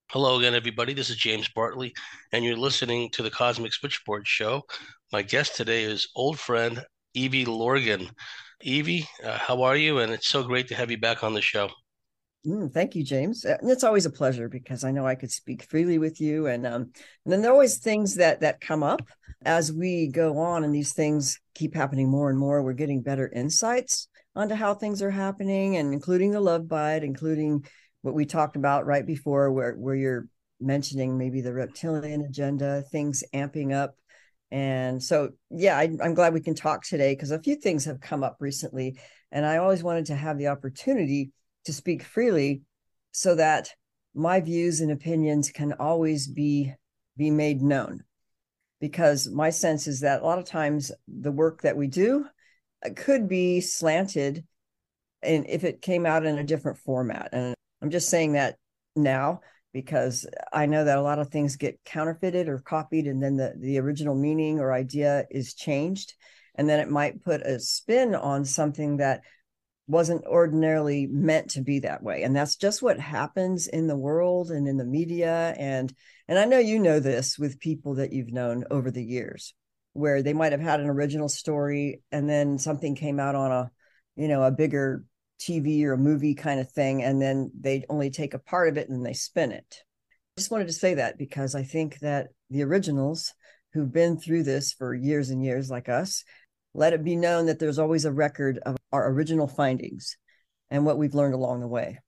Hello again, everybody. This is James Bartley, and you're listening to the Cosmic Switchboard Show. My guest today is old friend Evie Lorgan. Evie, how are you? And it's so great to have you back on the show. Thank you, James. It's always a pleasure because I know I could speak freely with you, and then there are always things that come up as we go on, and these things keep happening more and more. We're getting better insights onto how things are happening, and including the love bite, including what we talked about right before, where you're mentioning maybe the reptilian agenda, things amping up. And so, yeah, I'm glad we can talk today because a few things have come up recently, and I always wanted to have the opportunity to speak freely so that my views and opinions can always be made known, because my sense is that a lot of times the work that we do could be slanted, and if it came out in a different format. And I'm just saying that now because I know that a lot of things get counterfeited or copied, and then the original meaning or idea is changed, and then it might put a spin on something that wasn't ordinarily meant to be that way. And that's just what happens in the world and in the media. And I know you know this with people that you've known over the years, where they might have had an original story and then something came out on a bigger TV or a movie kind of thing, and then they only take a part of it and they spin it. I just wanted to say that because I think that the originals who've been through this for years and years, like us, let it be known that there's always a record of our original findings and what we've learned along the way.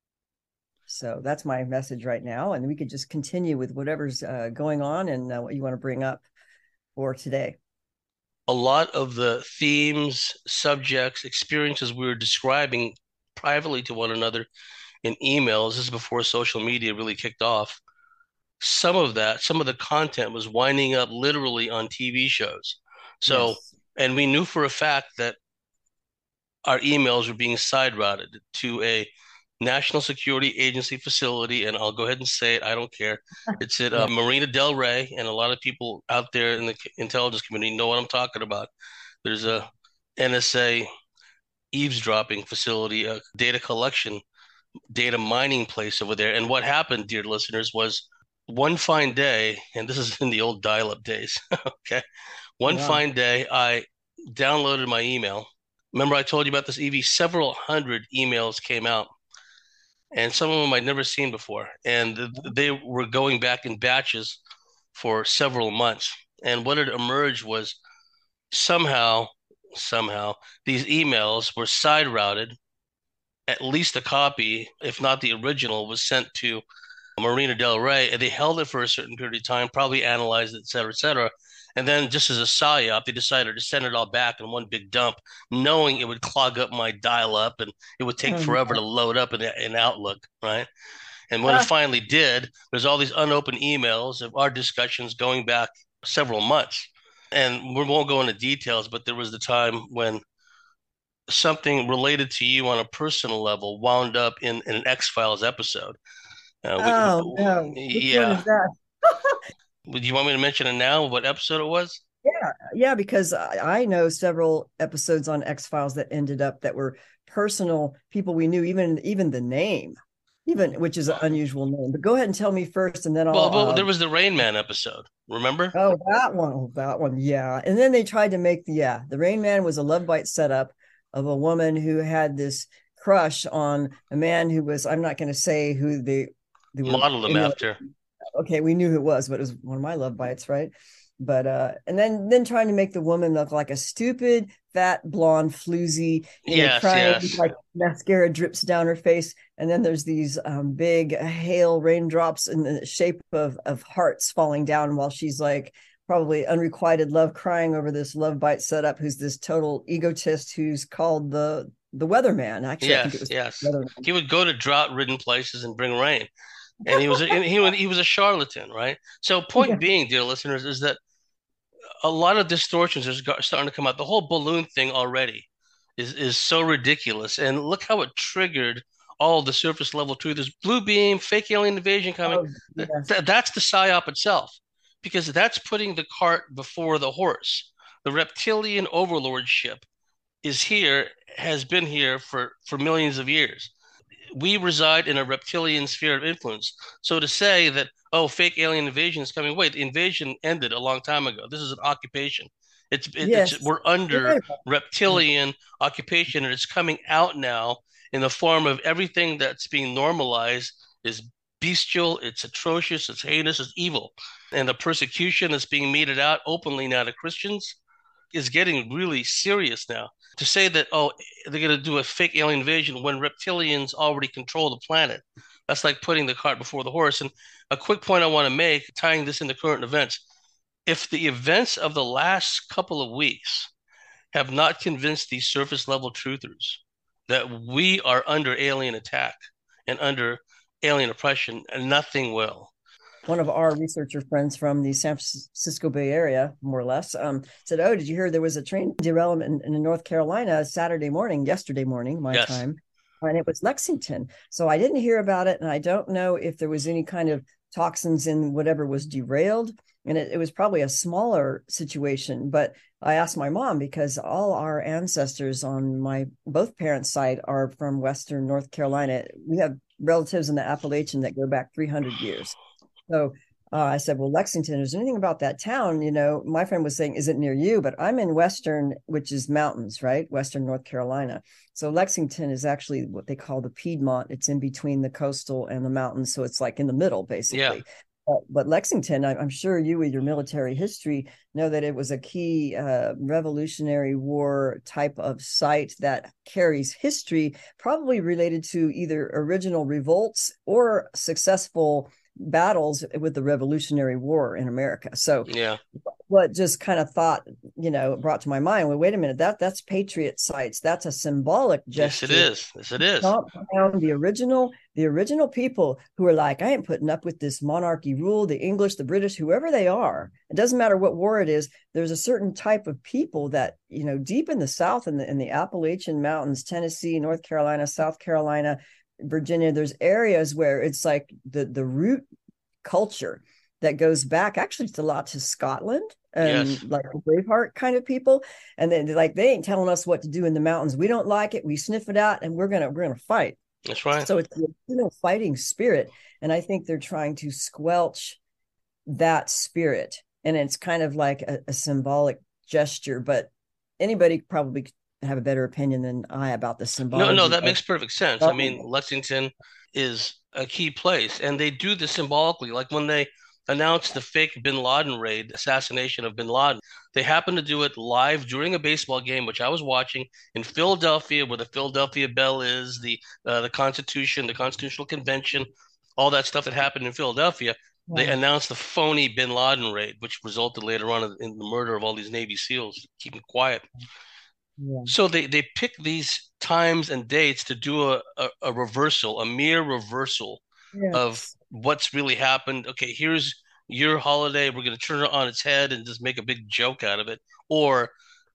So that's my message right now. And we could just continue with whatever's going on and what you want to bring up for today. A lot of the themes, subjects, experiences we were describing privately to one another in emails, this is before social media really kicked off. Some of the content was winding up literally on TV shows. So, Yes. and we knew for a fact that our emails were being side routed to a National Security Agency facility, and I'll go ahead and say it. I don't care. It's at Yeah. Marina Del Rey, and a lot of people out there in the intelligence community know what I'm talking about. There's a NSA eavesdropping facility, a data collection, data mining place over there. And what happened, dear listeners, was one fine day, and this is in the old dial-up days. Okay, Oh, one wow. fine day, I downloaded my email. Remember, I told you about this, Evie? Several hundred emails came out, and some of them I'd never seen before. And they were going back in batches for several months. And what had emerged was somehow, somehow, these emails were side routed. At least a copy, if not the original, was sent to Marina Del Rey, and they held it for a certain period of time, probably analyzed it, et cetera, et cetera. And then, just as a psyop, they decided to send it all back in one big dump, knowing it would clog up my dial-up and it would take Oh, forever to no. load up in Outlook, right? And when it finally did, there's all these unopened emails of our discussions going back several months. And we won't go into details, but there was the time when something related to you on a personal level wound up in an X-Files episode. Oh, no. Which one Yeah. is that? Do you want me to mention it now? What episode it was? Yeah, yeah, because I know several episodes on X Files that ended up that were personal people we knew, even the name, even which is an unusual name. But go ahead and tell me first, and then Well, I'll. there was the Rain Man episode. Remember? Oh, that one. Oh, that one. Yeah. And then they tried to make the Rain Man was a love bite setup of a woman who had this crush on a man who was, I'm not going to say who they were Modeled him emulating. after. Okay, we knew who it was, but it was one of my love bites, right? But and then trying to make the woman look like a stupid fat blonde floozy, Yes, crying yes. like mascara drips down her face, and then there's these big hail raindrops in the shape of hearts falling down while she's like probably unrequited love crying over this love bite setup, who's this total egotist who's called the weatherman. Actually, I think it Yes, was yes. weatherman. He would go to drought-ridden places and bring rain. And he was a charlatan, right? So point Yeah. being, dear listeners, is that a lot of distortions are starting to come out. The whole balloon thing already is so ridiculous. And look how it triggered all the surface level truth. There's blue beam, fake alien invasion coming. Oh, yes. That's the psyop itself, because that's putting the cart before the horse. The reptilian overlordship is here, has been here for millions of years. we reside in a reptilian sphere of influence. So to say that, oh, fake alien invasion is coming, wait, the invasion ended a long time ago. This is an occupation. It's Yes, we're you're under right about that. reptilian occupation, and it's coming out now in the form of everything that's being normalized is bestial, it's atrocious, it's heinous, it's evil. And the persecution that's being meted out openly now to Christians is getting really serious now. To say that, oh, they're going to do a fake alien invasion when reptilians already control the planet, that's like putting the cart before the horse. And a quick point I want to make, tying this into current events, if the events of the last couple of weeks have not convinced these surface level truthers that we are under alien attack and under alien oppression, nothing will. One of our researcher friends from the San Francisco Bay Area, more or less, said, "Oh, did you hear there was a train derailment in North Carolina Saturday morning, yesterday morning, my Yes. time, and it was Lexington." So I didn't hear about it, and I don't know if there was any kind of toxins in whatever was derailed. And it was probably a smaller situation, but I asked my mom because all our ancestors on my both parents' side are from Western North Carolina. We have relatives in the Appalachian that go back 300 years. So I said, "Well, Lexington, is there anything about that town?" My friend was saying, "Is it near you?" But I'm in Western, which is mountains, right? Western North Carolina. So Lexington is actually what they call the Piedmont. It's in between the coastal and the mountains. So it's like in the middle, Yeah. basically. But Lexington, I'm sure you, with your military history, know that it was a key Revolutionary War type of site that carries history, probably related to either original revolts or successful battles with the Revolutionary War in America. So Yeah. what just kind of thought, brought to my mind, well, wait a minute, that's patriot sites. That's a symbolic Yes, it gesture. is. Yes, it is. Stomp down the original people who are like, I ain't putting up with this monarchy rule, the English, the British, whoever they are. It doesn't matter what war it is. There's a certain type of people that, deep in the South, in the Appalachian Mountains, Tennessee, North Carolina, South Carolina, Virginia, there's areas where it's like the root culture that goes back actually a lot to Scotland Yes. and like Braveheart kind of people. And then like, they ain't telling us what to do in the mountains. We don't like it. We sniff it out and we're gonna fight. That's right. So it's the fighting spirit. And I think they're trying to squelch that spirit. And it's kind of like a symbolic gesture, but anybody probably have a better opinion than I about the No, no, symbology that of makes perfect sense. I mean, government. Lexington is a key place, and they do this symbolically. Like when they announced the fake Bin Laden raid, assassination of Bin Laden, they happened to do it live during a baseball game, which I was watching in Philadelphia, where the Philadelphia Bell is, the Constitution, the Constitutional Convention, all that stuff that happened in Philadelphia. They Yeah. announced the phony Bin Laden raid, which resulted later on in the murder of all these Navy SEALs. Keep them quiet. Yeah. So they pick these times and dates to do a reversal, a mere reversal of Yes. what's really happened. Okay, here's your holiday. We're going to turn it on its head and just make a big joke out of it, or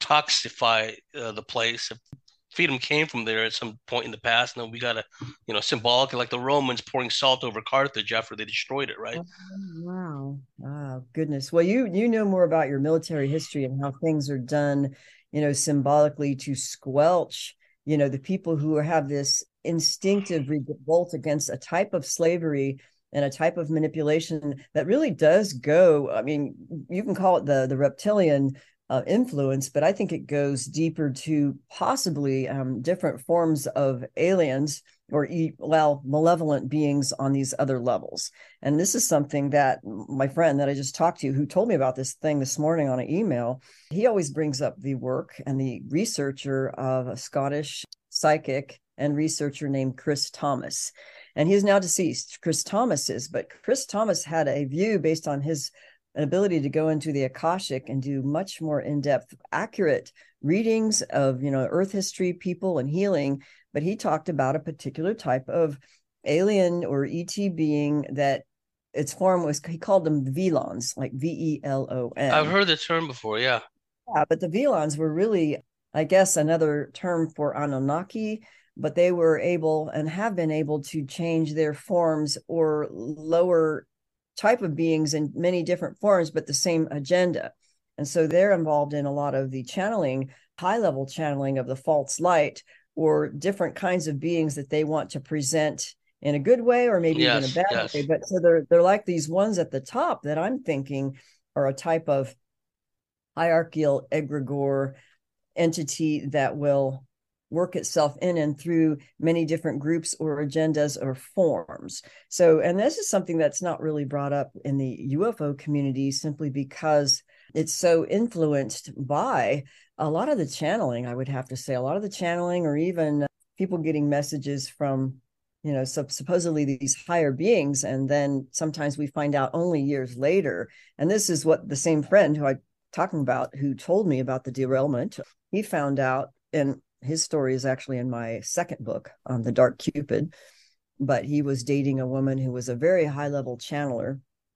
toxify the place. If freedom came from there at some point in the past, and then we got to, symbolic, like the Romans pouring salt over Carthage after they destroyed it, right? Oh, wow. Oh, goodness. Well, you know more about your military history and how things are done, symbolically to squelch, the people who have this instinctive revolt against a type of slavery and a type of manipulation that really does go. I mean, you can call it the reptilian influence, but I think it goes deeper to possibly different forms of aliens or malevolent beings on these other levels. And this is something that my friend that I just talked to, who told me about this thing this morning on an email, he always brings up the work and the researcher of a Scottish psychic and researcher named Chris Thomas. And he is now deceased, Chris Thomas is, but Chris Thomas had a view based on his ability to go into the Akashic and do much more in-depth, accurate readings of, Earth history, people, and healing. But he talked about a particular type of alien or ET being that its form was, he called them Velons, like I've VELON. heard the term before. Yeah. Yeah, but the Velons were really, I guess, another term for Anunnaki, but they were able and have been able to change their forms or lower type of beings in many different forms, but the same agenda. And so they're involved in a lot of the channeling, high level channeling of the false light, or different kinds of beings that they want to present in a good way or maybe even a Yes, bad way. yes. But so they're like these ones at the top that I'm thinking are a type of hierarchical egregore entity that will work itself in and through many different groups or agendas or forms. So, and this is something that's not really brought up in the UFO community simply because it's so influenced by a lot of the channeling, I would have to say, a lot of the channeling, or even people getting messages from, supposedly these higher beings. And then sometimes we find out only years later. And this is what the same friend who I talking about who told me about the derailment, he found out, and his story is actually in my second book on the Dark Cupid, but he was dating a woman who was a very high level channeler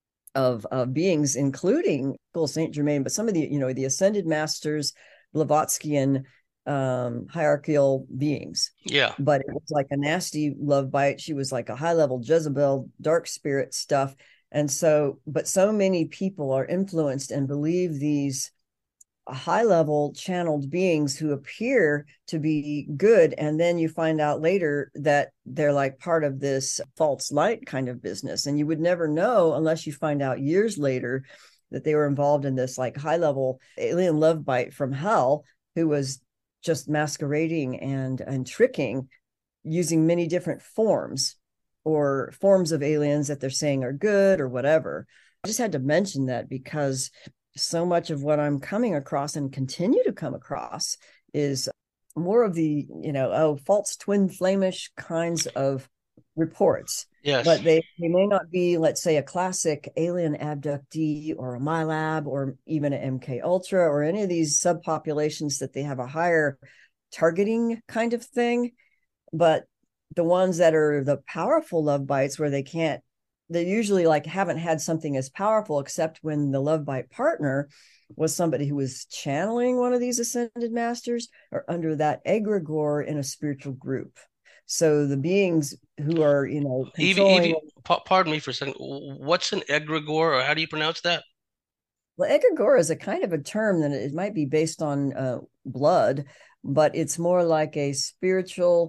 of beings, including Saint Germain, but some of the ascended masters, Blavatskyan hierarchical beings. Yeah. But it was like a nasty love bite. She was like a high level Jezebel, dark spirit stuff. And so, but so many people are influenced and believe these high level channeled beings who appear to be good. And then you find out later that they're like part of this false light kind of business. And you would never know unless you find out years later that they were involved in this like high level alien love bite from hell who was just masquerading and tricking using many different forms or forms of aliens that they're saying are good or whatever. I just had to mention that because so much of what I'm coming across and continue to come across is more of the, false twin flamish kinds of reports. Yes. But they may not be, let's say, a classic alien abductee or a MILAB or even an MK Ultra or any of these subpopulations that they have a higher targeting kind of thing. But the ones that are the powerful love bites where they usually like haven't had something as powerful except when the love bite partner was somebody who was channeling one of these ascended masters or under that egregore in a spiritual group. So the beings who are, controlling. Evie, pardon me for a second. What's an egregore, or how do you pronounce that? Well, egregore is a kind of a term that it might be based on blood, but it's more like a spiritual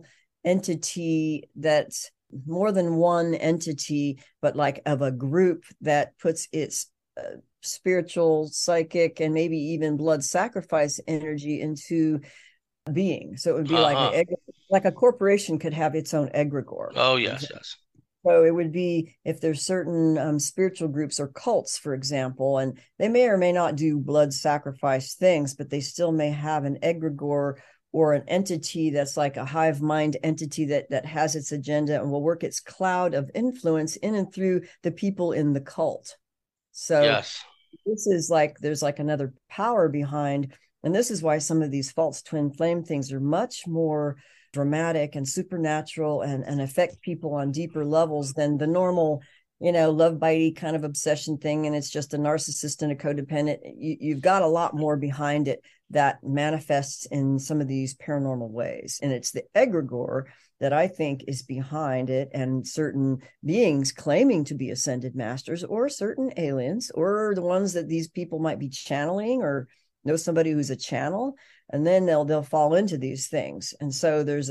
entity that's more than one entity, but like of a group that puts its spiritual, psychic, and maybe even blood sacrifice energy into being. So it would be Uh-huh. like a corporation could have its own egregore, Oh, for yes, example. yes. So it would be if there's certain spiritual groups or cults, for example, and they may or may not do blood sacrifice things, but they still may have an egregore or an entity that's like a hive mind entity that has its agenda and will work its cloud of influence in and through the people in the cult. So Yes. this is like there's like another power behind, and this is why some of these false twin flame things are much more dramatic and supernatural and affect people on deeper levels than the normal, love bitey kind of obsession thing. And it's just a narcissist and a codependent. You've got a lot more behind it that manifests in some of these paranormal ways. And it's the egregore that I think is behind it, and certain beings claiming to be ascended masters or certain aliens or the ones that these people might be channeling or know somebody who's a channel, and then they'll fall into these things. And so there's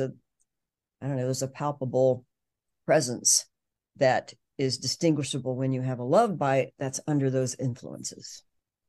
a palpable presence that is distinguishable when you have a love bite that's under those influences.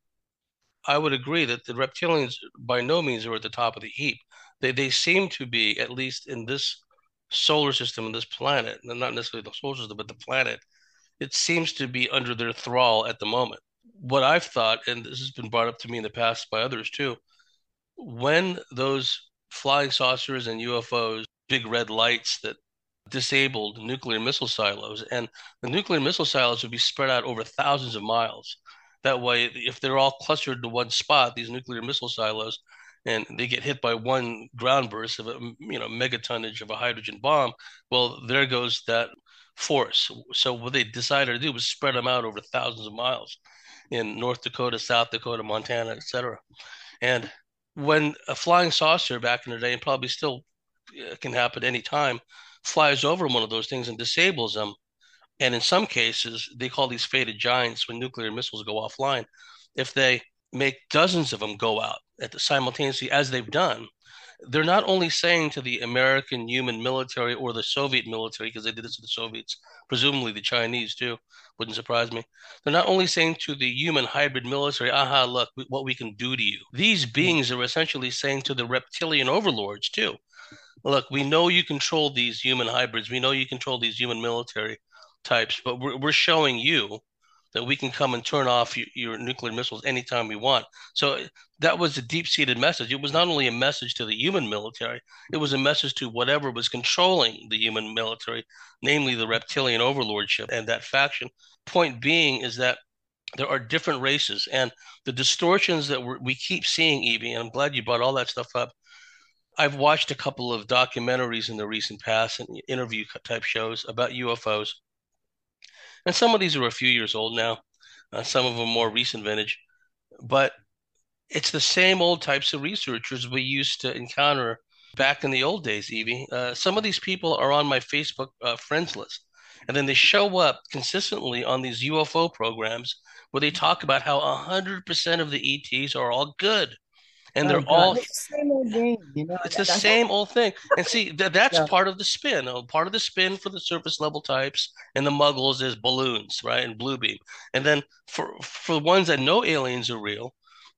I would agree that the reptilians by no means are at the top of the heap. They seem to be, at least in this solar system, in this planet, and not necessarily the solar system, but the planet, it seems to be under their thrall at the moment. What I've thought, and this has been brought up to me in the past by others too, when those flying saucers and UFOs, big red lights that disabled nuclear missile silos, and the nuclear missile silos would be spread out over thousands of miles. That way, if they're all clustered to one spot, these nuclear missile silos, and they get hit by one ground burst of a megatonnage of a hydrogen bomb, well, there goes that force. So what they decided to do was spread them out over thousands of miles in North Dakota, South Dakota, Montana, etc. And when a flying saucer back in the day, and probably still can happen anytime, flies over one of those things and disables them. And in some cases, they call these fated giants when nuclear missiles go offline. If they make dozens of them go out at the simultaneously as they've done, they're not only saying to the American human military or the Soviet military, because they did this to the Soviets, presumably the Chinese too, wouldn't surprise me. They're not only saying to the human hybrid military, aha, look, what we can do to you. These Yeah. beings are essentially saying to the reptilian overlords too, look, we know you control these human hybrids. We know you control these human military types, but we're showing you that we can come and turn off your nuclear missiles anytime we want. So that was a deep-seated message. It was not only a message to the human military, it was a message to whatever was controlling the human military, namely the reptilian overlordship and that faction. Point being is that there are different races and the distortions that we keep seeing, Evie, and I'm glad you brought all that stuff up. I've watched a couple of documentaries in the recent past and interview type shows about UFOs. And some of these are a few years old now, some of them more recent vintage. But it's the same old types of researchers we used to encounter back in the old days, Evie. Some of these people are on my Facebook friends list. And then they show up consistently on these UFO programs where they talk about how 100% of the ETs are all good and Oh they're God, all it's the same old game, it's the That's same old thing. And see, that's yeah, part of the spin. Part of the spin for the surface level types and the muggles is balloons, right? And blue beam. And then for the ones that know aliens are real,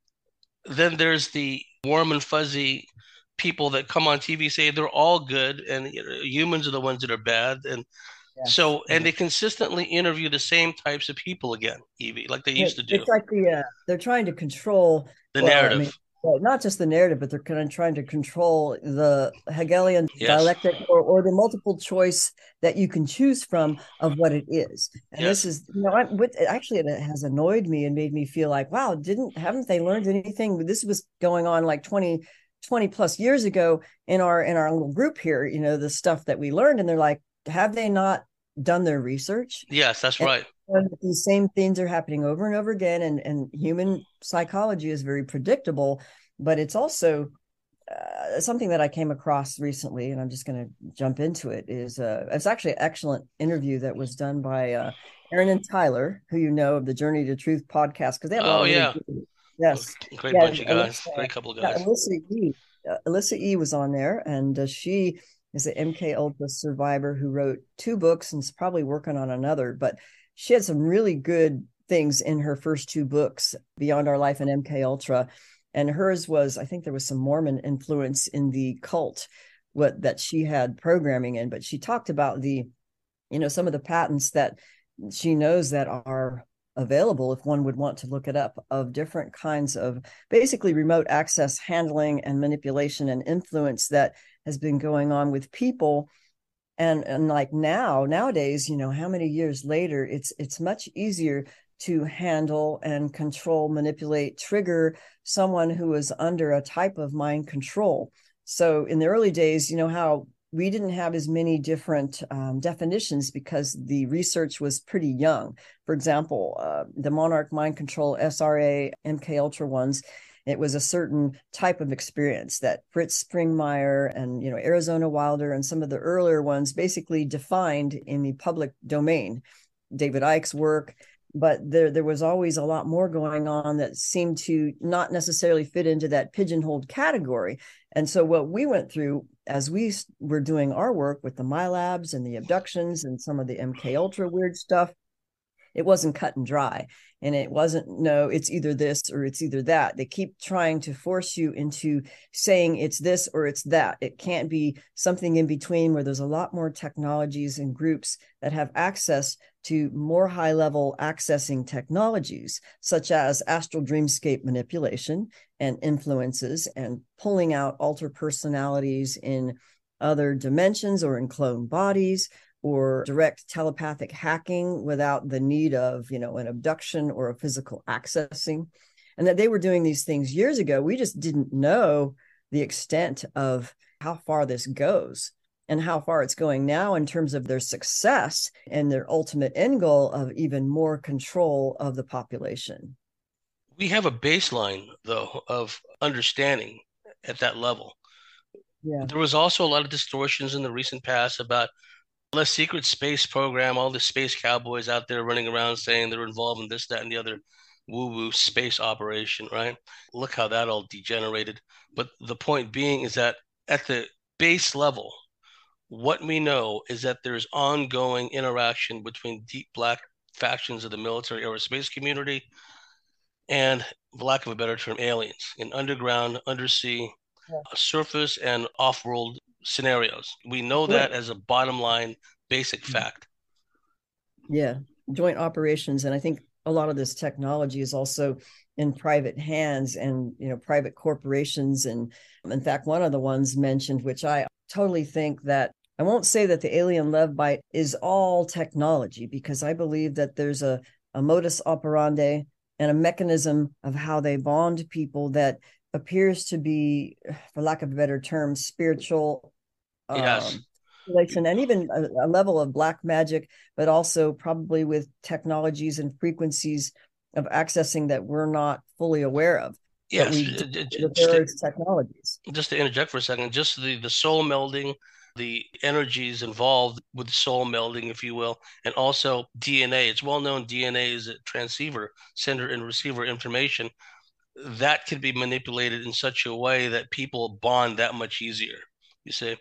then there's the warm and fuzzy people that come on TV say they're all good and humans are the ones that are bad. And yes, so, and yeah. they consistently interview the same types of people again, Evie, like they used to do. It's like they're trying to control. The Well, I mean, narrative. well, not just the narrative, but they're kind of trying to control the Hegelian Yes. dialectic or the multiple choice that you can choose from of what it is. And this Yes. is, actually, it has annoyed me and made me feel like, wow, didn't haven't they learned anything? This was going on like 20 plus years ago in our little group here. The stuff that we learned, and they're like, have they not done their research? Yes, that's And right. these same things are happening over and over again. And human psychology is very predictable, but it's also something that I came across recently, and I'm just going to jump into it. It's actually an excellent interview that was done by Aaron and Tyler, who you know of the Journey to Truth podcast, because they have a lot Oh of really yeah. good. Yes, Great yeah, bunch of guys. Great couple of guys. Alyssa E was on there, and she is an MK Ultra survivor who wrote two books and is probably working on another. But she had some really good things in her first two books, Beyond Our Life and MK Ultra, and hers was, I think there was some Mormon influence in the cult what that she had programming in. But she talked about some of the patents that she knows that are available if one would want to look it up, of different kinds of basically remote access handling and manipulation and influence that has been going on with people. And like nowadays, how many years later, it's much easier to handle and control, manipulate, trigger someone who is under a type of mind control. So in the early days, how we didn't have as many different definitions because the research was pretty young. For example, the Monarch Mind Control SRA MK Ultra ones, it was a certain type of experience that Fritz Springmeier and Arizona Wilder and some of the earlier ones basically defined in the public domain. David Icke's work, but there was always a lot more going on that seemed to not necessarily fit into that pigeonholed category. And so what we went through as we were doing our work with the MyLabs and the abductions and some of the MK Ultra weird stuff, it wasn't cut and dry. And it wasn't, no, it's either this or it's either that. They keep trying to force you into saying it's this or it's that. It can't be something in between, where there's a lot more technologies and groups that have access to more high level accessing technologies, such as astral dreamscape manipulation and influences and pulling out alter personalities in other dimensions or in clone bodies, or direct telepathic hacking without the need of, an abduction or a physical accessing. And that they were doing these things years ago. We just didn't know the extent of how far this goes and how far it's going now in terms of their success and their ultimate end goal of even more control of the population. We have a baseline, though, of understanding at that level. Yeah. There was also a lot of distortions in the recent past about the secret space program, all the space cowboys out there running around saying they're involved in this, that, and the other woo-woo space operation, right? Look how that all degenerated. But the point being is that at the base level, what we know is that there's ongoing interaction between deep black factions of the military aerospace community and, for lack of a better term, aliens in underground, undersea, Yeah. surface, and off-world scenarios. We know that Joint, as a bottom line basic fact. yeah, joint operations, and I think a lot of this technology is also in private hands and private corporations. And in fact, one of the ones mentioned, which I totally think that I won't say that the alien love bite is all technology, because I believe that there's a modus operandi and a mechanism of how they bond people that appears to be, for lack of a better term, spiritual, Yes. and even a level of black magic, but also probably with technologies and frequencies of accessing that we're not fully aware of. But Yes. we do that there is technologies. Just to interject for a second, just the soul melding, the energies involved with soul melding, if you will, and also DNA. It's well known DNA is a transceiver, sender and receiver information that can be manipulated in such a way that people bond that much easier. You see,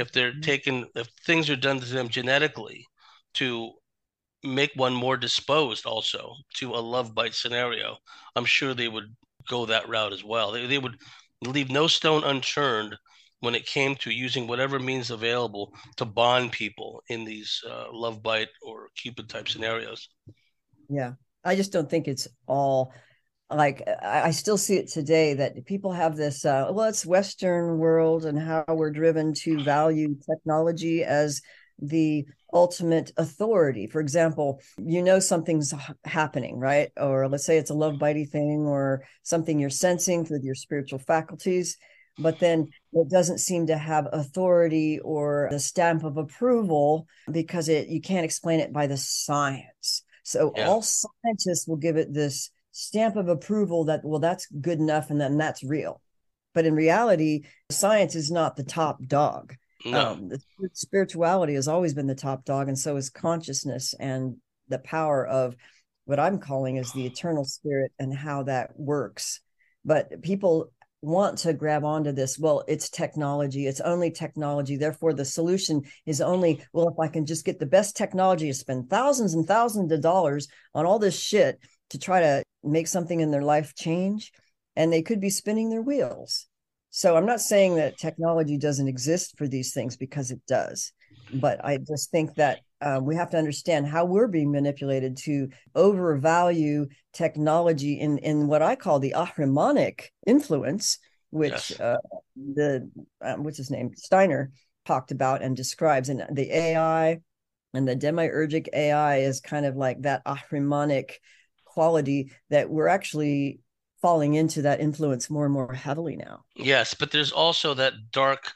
if things are done to them genetically to make one more disposed also to a love bite scenario, I'm sure they would go that route as well. They would leave no stone unturned when it came to using whatever means available to bond people in these love bite or Cupid type scenarios. Yeah. I just don't think it's all like, I still see it today that people have this, well, it's Western world and how we're driven to value technology as the ultimate authority. For example, something's happening, right? Or let's say it's a love bitey thing or something you're sensing through your spiritual faculties, but then it doesn't seem to have authority or the stamp of approval because you can't explain it by the science. So Yeah. all scientists will give it this stamp of approval that, well, that's good enough and then that's real. But in reality, science is not the top dog. No. Spirituality has always been the top dog, and so is consciousness and the power of what I'm calling is the eternal spirit and how that works. But people want to grab onto this. Well, it's technology. It's only technology. Therefore, the solution is only, well, if I can just get the best technology to spend thousands and thousands of dollars on all this shit to try to make something in their life change, and they could be spinning their wheels. So I'm not saying that technology doesn't exist for these things, because it does. But I just think that we have to understand how we're being manipulated to overvalue technology in what I call the Ahrimanic influence, which Yes. the what's his name, Steiner, talked about and describes. And the AI and the demiurgic AI is kind of like that Ahrimanic quality that we're actually falling into that influence more and more heavily now. Yes, but there's also that dark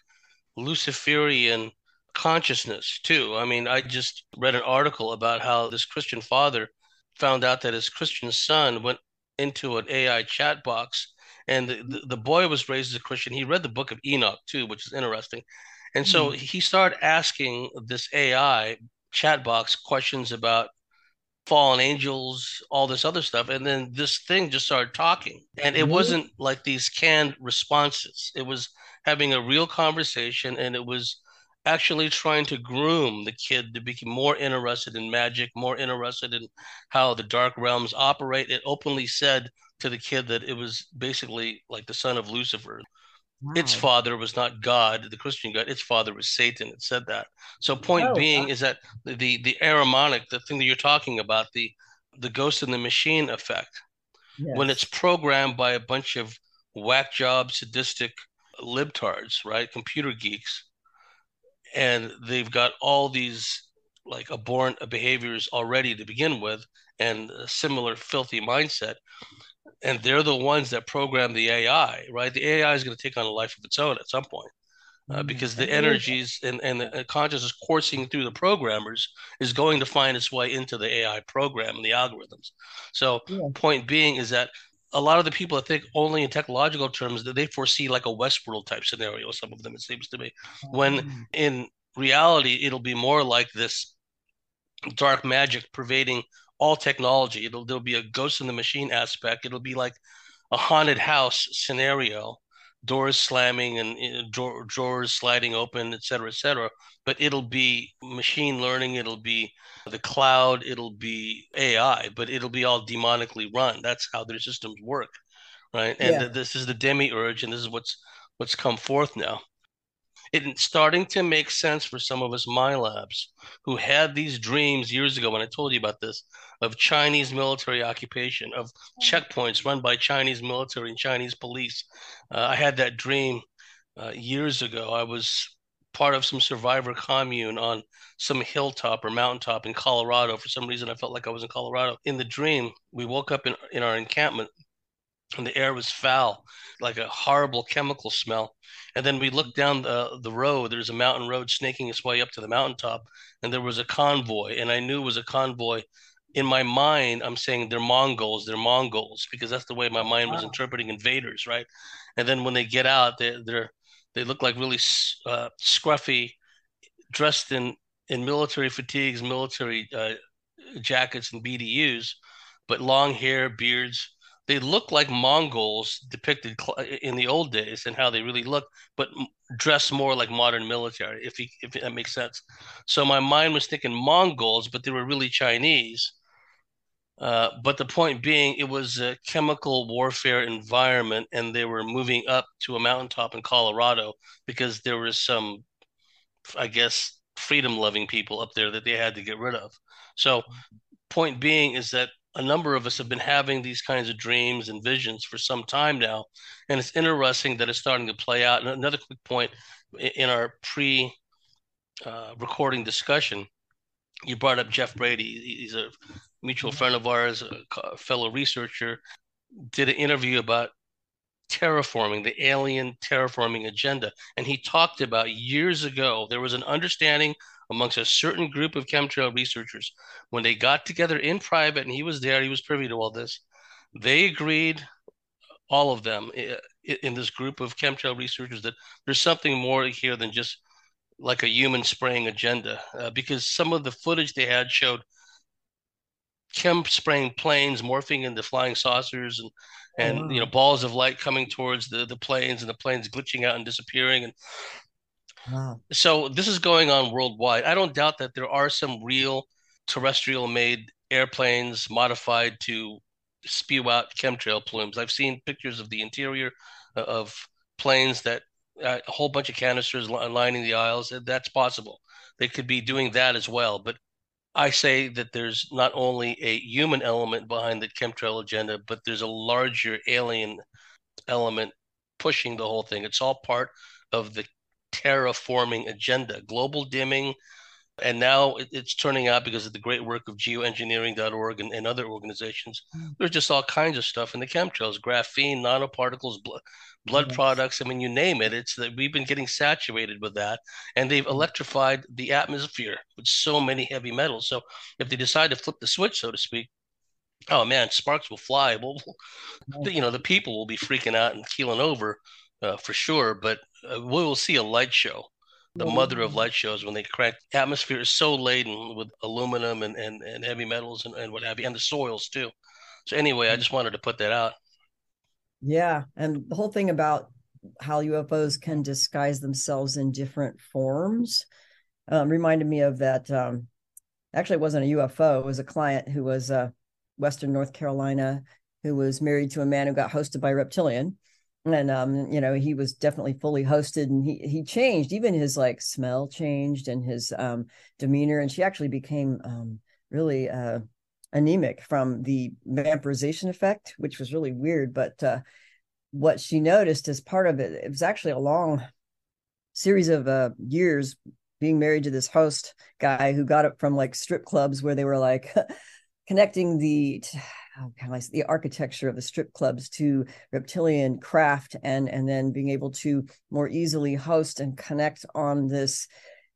Luciferian consciousness too. I mean, I just read an article about how this Christian father found out that his Christian son went into an AI chat box, and the boy was raised as a Christian. He read the book of Enoch too, which is interesting. And so Hmm. he started asking this AI chat box questions about fallen angels, all this other stuff. And then this thing just started talking. And it Really? wasn't like these canned responses. It was having a real conversation, and it was actually trying to groom the kid to become more interested in magic, more interested in how the dark realms operate. It openly said to the kid that it was basically like the son of Lucifer. Its Wow. father was not God, the Christian God. Its father was Satan. It said that. So point Oh, being wow. is that the Aramonic, the thing that you're talking about, the ghost in the machine effect, when it's Yes. programmed by a bunch of whack job, sadistic libtards, right? Computer geeks, and they've got all these like abhorrent behaviors already to begin with, and a similar filthy mindset, and they're the ones that program the AI, right? The AI is going to take on a life of its own at some point, Mm. because the And there is energies and the consciousness coursing through the programmers is going to find its way into the AI program and the algorithms. So, yeah. point being is that a lot of the people that think only in technological terms that they foresee like a Westworld type scenario. Some of them, it seems to me, when Um, in reality it'll be more like this dark magic pervading all technology. There'll be a ghost in the machine aspect. It'll be like a haunted house scenario doors slamming and drawers sliding open, et cetera, et cetera. But it'll be machine learning, it'll be the cloud, it'll be AI, but it'll be all demonically run. That's how their systems work, right? And Yeah. this is the demiurge, and this is what's come forth now. It's starting to make sense for some of us MILABs who had these dreams years ago when I told you about this of Chinese military occupation, of checkpoints run by Chinese military and Chinese police. I had that dream years ago. I was part of some survivor commune on some hilltop or mountaintop in Colorado. For some reason, I felt like I was in Colorado. In the dream, we woke up in our encampment and the air was foul, like a horrible chemical smell. And then we looked down the road. There's a mountain road snaking its way up to the mountaintop, and there was a convoy, and I knew it was a convoy. In my mind, I'm saying they're Mongols, because that's the way my mind was Wow. interpreting invaders, right? And then when they get out, they look like really scruffy, dressed in military fatigues, military jackets and BDUs, but long hair, beards. They look like Mongols depicted in the old days and how they really look, but dress more like modern military, if that makes sense. So my mind was thinking Mongols, but they were really Chinese. But the point being, it was a chemical warfare environment, and they were moving up to a mountaintop in Colorado because there was some, I guess, freedom loving people up there that they had to get rid of. So point being is that a number of us have been having these kinds of dreams and visions for some time now, and it's interesting that it's starting to play out. And another quick point in our pre-recording discussion, you brought up Jeff Brady. He's a mutual friend of ours, a fellow researcher. Did an interview about terraforming, the alien terraforming agenda. And he talked about years ago, there was an understanding amongst a certain group of chemtrail researchers when they got together in private, and he was there, he was privy to all this. They agreed, all of them in this group of chemtrail researchers, that there's something more here than just like a human spraying agenda, because some of the footage they had showed chem spraying planes morphing into flying saucers Oh, and wow. balls of light coming towards the planes and the planes glitching out and disappearing. And Wow. so this is going on worldwide. I don't doubt that there are some real terrestrial made airplanes modified to spew out chemtrail plumes. I've seen pictures of the interior of planes that a whole bunch of canisters lining the aisles. That's possible. They could be doing that as well. But I say that there's not only a human element behind the chemtrail agenda, but there's a larger alien element pushing the whole thing. It's all part of the terraforming agenda, global dimming. And now it's turning out because of the great work of geoengineering.org and other organizations. There's just all kinds of stuff in the chemtrails, graphene, nanoparticles, blood Yes. products. I mean, you name it. It's that we've been getting saturated with that, and they've electrified the atmosphere with so many heavy metals. So if they decide to flip the switch, so to speak, oh man, sparks will fly. Well, the people will be freaking out and keeling over for sure. But we will see a light show, the mother of light shows, when they crack. Atmosphere is so laden with aluminum and heavy metals and what have you, and the soils too. So anyway, I just wanted to put that out. Yeah. And the whole thing about how UFOs can disguise themselves in different forms reminded me of that. Actually, it wasn't a UFO. It was a client who was Western North Carolina, who was married to a man who got hosted by a reptilian. And he was definitely fully hosted, and he changed. Even his like smell changed and his demeanor. And she actually became really anemic from the vampirization effect, which was really weird. But what she noticed as part of it, it was actually a long series of years being married to this host guy who got it from like strip clubs where they were like connecting the architecture of the strip clubs to reptilian craft, and then being able to more easily host and connect on this,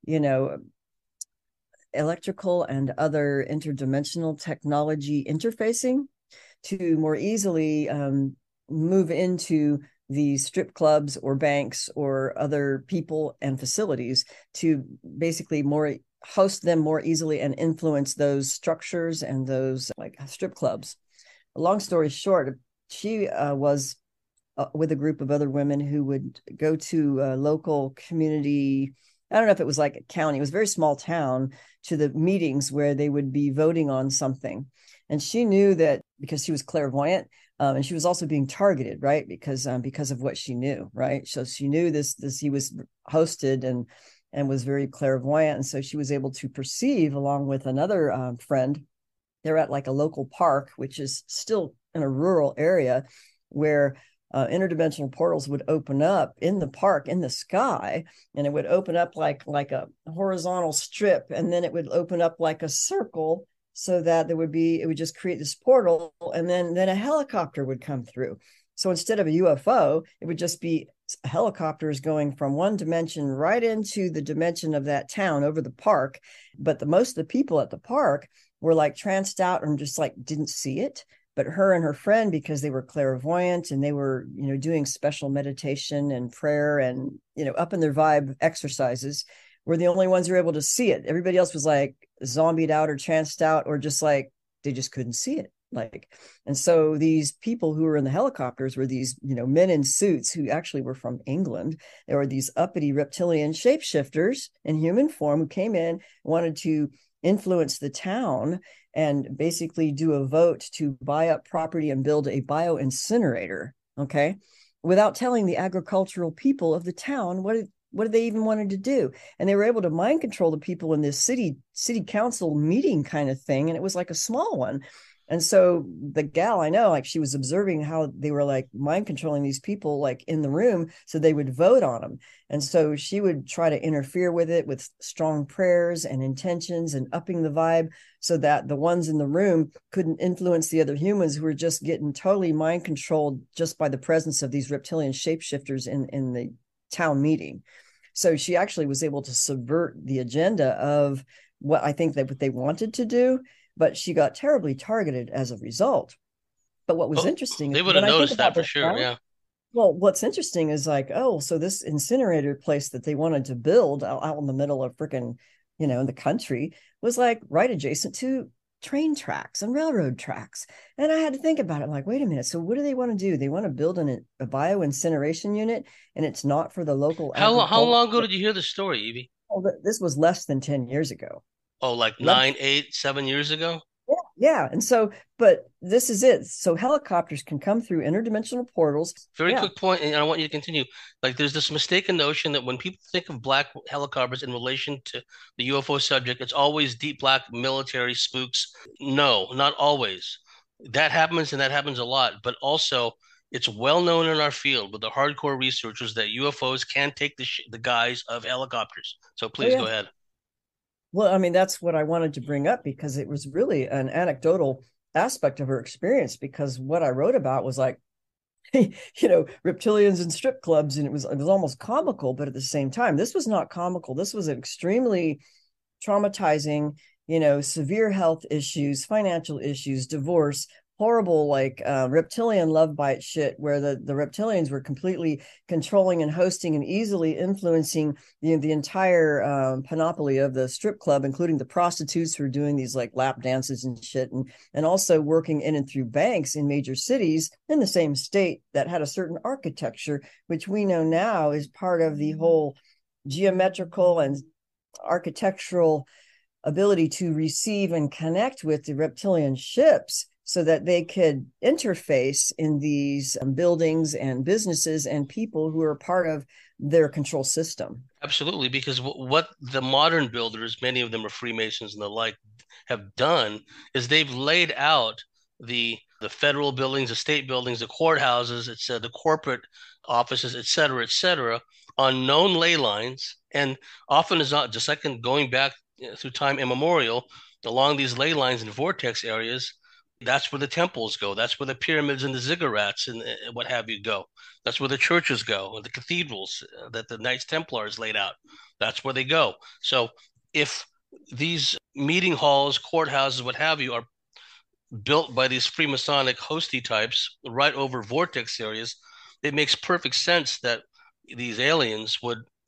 electrical and other interdimensional technology interfacing to more easily move into the strip clubs or banks or other people and facilities to basically more host them more easily and influence those structures and those like strip clubs. Long story short, she was with a group of other women who would go to a local community. I don't know if it was like a county, it was a very small town, to the meetings where they would be voting on something. And she knew that because she was clairvoyant, and she was also being targeted, right? Because of what she knew, right? So she knew this he was hosted and was very clairvoyant, and so she was able to perceive, along with another friend. They're at like a local park, which is still in a rural area, where interdimensional portals would open up in the park in the sky, and it would open up like a horizontal strip, and then it would open up like a circle, so that it would just create this portal, and then a helicopter would come through. So instead of a UFO, it would just be helicopters going from one dimension right into the dimension of that town over the park. But most of the people at the park were like tranced out and just like didn't see it. But her and her friend, because they were clairvoyant and they were, doing special meditation and prayer and, up in their vibe exercises, were the only ones who were able to see it. Everybody else was like zombied out or tranced out, or just like they just couldn't see it. And so these people who were in the helicopters were these, men in suits who actually were from England. There were these uppity reptilian shapeshifters in human form who came in, wanted to influence the town and basically do a vote to buy up property and build a bio incinerator. Okay. Without telling the agricultural people of the town what did they even wanted to do. And they were able to mind control the people in this city council meeting kind of thing. And it was like a small one. And so the gal, I know, like, she was observing how they were like mind controlling these people like in the room so they would vote on them. And so she would try to interfere with it with strong prayers and intentions and upping the vibe, so that the ones in the room couldn't influence the other humans who were just getting totally mind controlled just by the presence of these reptilian shapeshifters in the town meeting. So she actually was able to subvert the agenda of what I think that what they wanted to do, but she got terribly targeted as a result. But what was interesting is They would have when I think noticed that about for this sure. now, Yeah. well, what's interesting is like, oh, so this incinerator place that they wanted to build out in the middle of freaking, in the country, was like right adjacent to train tracks and railroad tracks. And I had to think about it, like, wait a minute. So what do they want to do? They want to build a bio incineration unit, and it's not for the local How agriculture. long ago did you hear the story, Evie? Oh, this was less than 10 years ago. Oh, like Less 9, 8, 7 years ago? Yeah, yeah. And so, but this is it. So helicopters can come through interdimensional portals. Very Yeah. quick point, and I want you to continue. Like, there's this mistaken notion that when people think of black helicopters in relation to the UFO subject, it's always deep black military spooks. No, not always. That happens, and that happens a lot. But also, it's well known in our field with the hardcore researchers that UFOs can take the guise of helicopters. So Oh, please yeah. go ahead. Well, I mean, that's what I wanted to bring up because it was really an anecdotal aspect of her experience. Because what I wrote about was like, reptilians and strip clubs, and it was almost comical, but at the same time, this was not comical. This was extremely traumatizing, severe health issues, financial issues, divorce, horrible, like reptilian love bite shit, where the reptilians were completely controlling and hosting and easily influencing the entire panoply of the strip club, including the prostitutes who are doing these like lap dances and shit, and also working in and through banks in major cities in the same state that had a certain architecture, which we know now is part of the whole geometrical and architectural ability to receive and connect with the reptilian ships, so that they could interface in these buildings and businesses and people who are part of their control system. Absolutely, because what the modern builders, many of them are Freemasons and the like, have done is they've laid out the federal buildings, the state buildings, the courthouses, it's the corporate offices, et cetera, on known ley lines, and often is not just like in going back through time immemorial along these ley lines and vortex areas. That's where the temples go. That's where the pyramids and the ziggurats and what have you go. That's where the churches go, and the cathedrals that the Knights Templars laid out. That's where they go. So if these meeting halls, courthouses, what have you, are built by these Freemasonic hosty types right over vortex areas, it makes perfect sense that these aliens would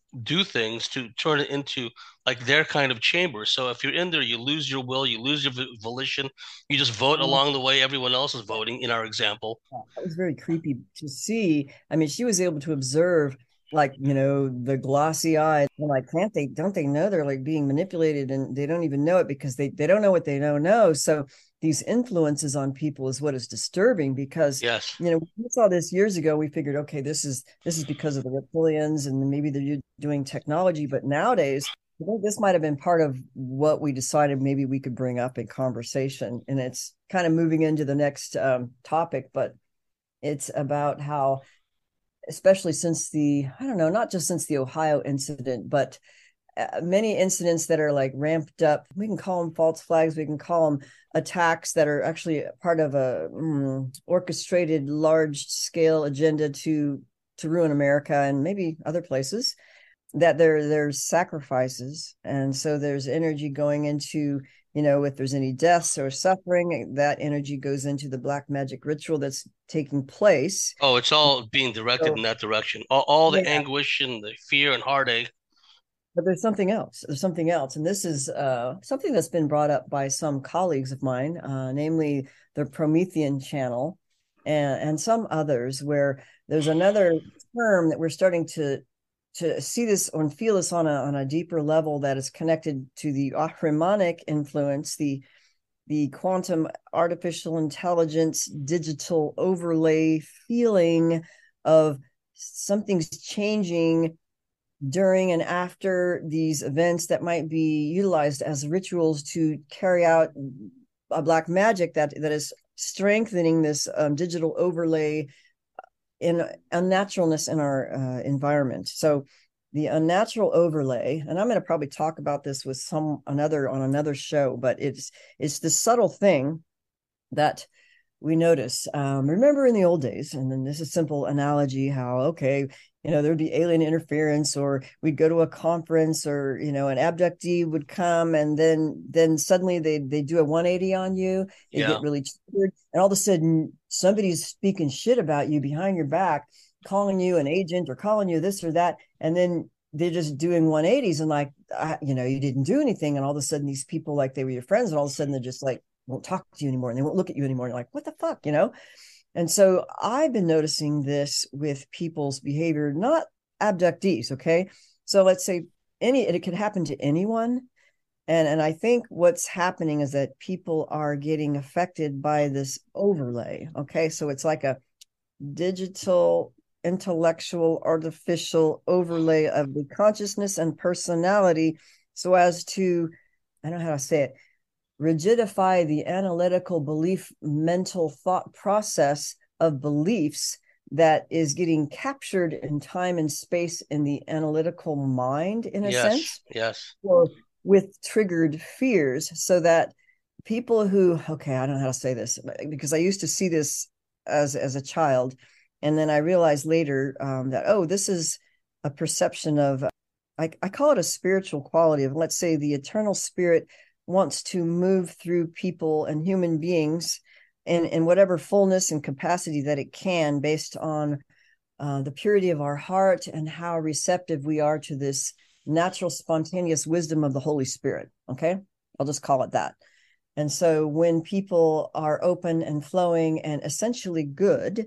do things to turn it into like their kind of chamber. So if you're in there, you lose your will, you lose your volition, you just vote along the way everyone else is voting in our example. That was very creepy to see. I mean, she was able to observe, like, the glossy eye. And like, can't they, don't they know they're like being manipulated and they don't even know it because they don't know what they don't know. So these influences on people is what is disturbing because, Yes. we saw this years ago. We figured, okay, this is because of the reptilians and maybe they're doing technology. But nowadays, I think this might have been part of what we decided maybe we could bring up in conversation. And it's kind of moving into the next topic, but it's about how, especially since I don't know, not just since the Ohio incident, but many incidents that are like ramped up. We can call them false flags. We can call them attacks that are actually part of a orchestrated large scale agenda to ruin America and maybe other places. That there's sacrifices, and so there's energy going into, if there's any deaths or suffering, that energy goes into the black magic ritual that's taking place. Oh, it's all being directed in So that direction. All the yeah, anguish and the fear and heartache. but there's something else. There's something else, and this is something that's been brought up by some colleagues of mine, namely the Promethean channel, and some others, where there's another term that we're starting to see this and feel this on a deeper level that is connected to the Ahrimanic influence, the quantum artificial intelligence digital overlay feeling of something's changing during and after these events that might be utilized as rituals to carry out a black magic that is strengthening this digital overlay in unnaturalness in our environment. So the unnatural overlay, and I'm going to probably talk about this with on another show, but it's the subtle thing that we notice. Remember in the old days, and then this is a simple analogy, how, okay, there'd be alien interference, or we'd go to a conference, or, an abductee would come, and then suddenly they do a 180 on you. They Yeah. get really triggered, and all of a sudden somebody's speaking shit about you behind your back, calling you an agent or calling you this or that, and then they're just doing 180s and like, you didn't do anything, and all of a sudden these people, like they were your friends, and all of a sudden they're just like, won't talk to you anymore and they won't look at you anymore. You're like, what the fuck, And so I've been noticing this with people's behavior, not abductees. Okay. So let's say it could happen to anyone. And I think what's happening is that people are getting affected by this overlay. Okay. So it's like a digital, intellectual, artificial overlay of the consciousness and personality so as to, I don't know how to say it, rigidify the analytical belief mental thought process of beliefs that is getting captured in time and space in the analytical mind, in a Yes. sense, Yes. or with triggered fears, so that people who, okay, I don't know how to say this because I used to see this as a child, and then I realized later that, oh, this is a perception of, I call it a spiritual quality of, let's say, the eternal spirit wants to move through people and human beings in whatever fullness and capacity that it can, based on the purity of our heart and how receptive we are to this natural, spontaneous wisdom of the Holy Spirit. Okay, I'll just call it that. And so when people are open and flowing and essentially good,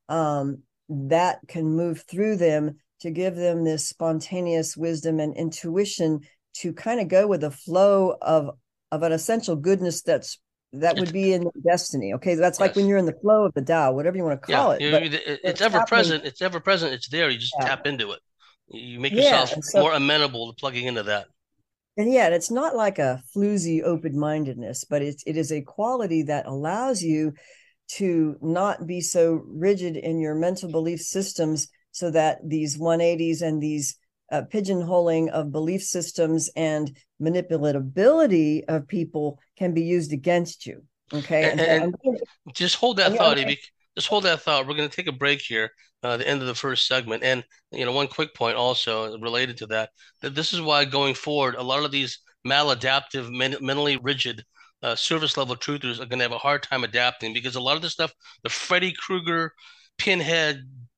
that can move through them to give them this spontaneous wisdom and intuition to kind of go with the flow of an essential goodness that would It's be in destiny. Okay, that's like when yes. you're in the flow of the Tao, whatever you want to Yeah. call it. But It's what's ever happening? present. It's ever present. It's there. You just Yeah, tap into it. You make yeah. yourself And so, more amenable to plugging into that. and yeah, it's not like a floozy open-mindedness, but it is a quality that allows you to not be so rigid in your mental belief systems, so that these 180s and these pigeonholing of belief systems and manipulatability of people can be used against you. Okay, And, and so and, just hold that I'm, thought, I'm Evie. Just hold that thought. We're going to take a break here, the end of the first segment. And, one quick point also related to that, that this is why going forward, a lot of these maladaptive, mentally rigid service level truthers are going to have a hard time adapting because a lot of the stuff, the Freddy Krueger, Pinhead,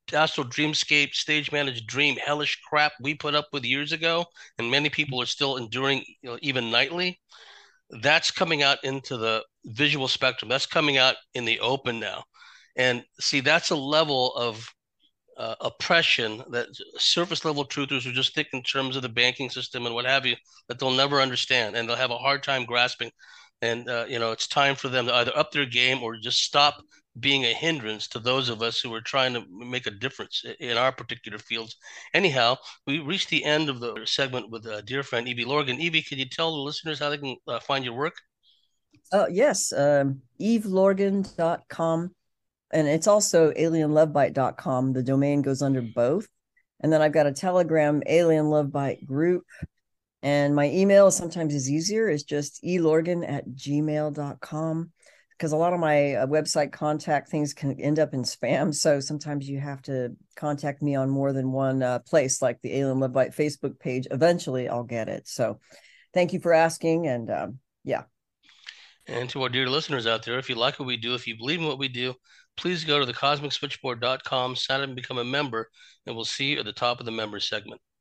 Astral Dreamscape, Stage Managed Dream, hellish crap we put up with years ago, and many people are still enduring, even nightly. That's coming out into the visual spectrum. That's coming out in the open now. And see, that's a level of oppression that surface level truthers who just think in terms of the banking system and what have you, that they'll never understand and they'll have a hard time grasping. And, it's time for them to either up their game or just stop being a hindrance to those of us who are trying to make a difference in our particular fields. Anyhow, we reached the end of the segment with dear friend Evie Lorgan. Evie, can you tell the listeners how they can find your work? Yes, evelorgan.com. And it's also alienlovebite.com. The domain goes under both. And then I've got a Telegram, Alien Love Bite group. And my email sometimes is easier. It's just elorgan@gmail.com, because a lot of my website contact things can end up in spam. So sometimes you have to contact me on more than one place, like the Alien Love Bite Facebook page. Eventually I'll get it. So thank you for asking. And yeah. And to our dear listeners out there, if you like what we do, if you believe in what we do, please go to thecosmicswitchboard.com, sign up and become a member, and we'll see you at the top of the members segment.